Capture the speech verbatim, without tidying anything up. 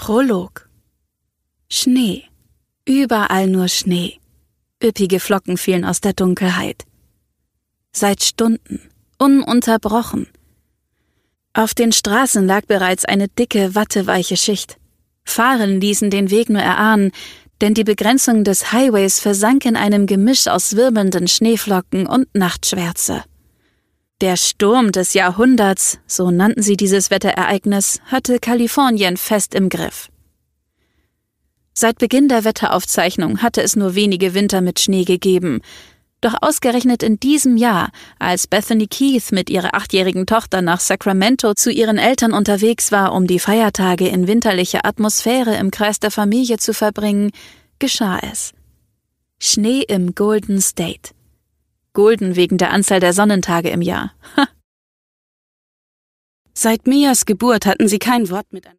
Prolog. Schnee. Überall nur Schnee. Üppige Flocken fielen aus der Dunkelheit. Seit Stunden. Ununterbrochen. Auf den Straßen lag bereits eine dicke, watteweiche Schicht. Fahren ließen den Weg nur erahnen, denn die Begrenzung des Highways versank in einem Gemisch aus wirbelnden Schneeflocken und Nachtschwärze. Der Sturm des Jahrhunderts, so nannten sie dieses Wetterereignis, hatte Kalifornien fest im Griff. Seit Beginn der Wetteraufzeichnung hatte es nur wenige Winter mit Schnee gegeben. Doch ausgerechnet in diesem Jahr, als Bethany Keith mit ihrer achtjährigen Tochter nach Sacramento zu ihren Eltern unterwegs war, um die Feiertage in winterlicher Atmosphäre im Kreis der Familie zu verbringen, geschah es. Schnee im Golden State. Golden wegen der Anzahl der Sonnentage im Jahr. Ha. Seit Mias Geburt hatten sie kein Wort miteinander.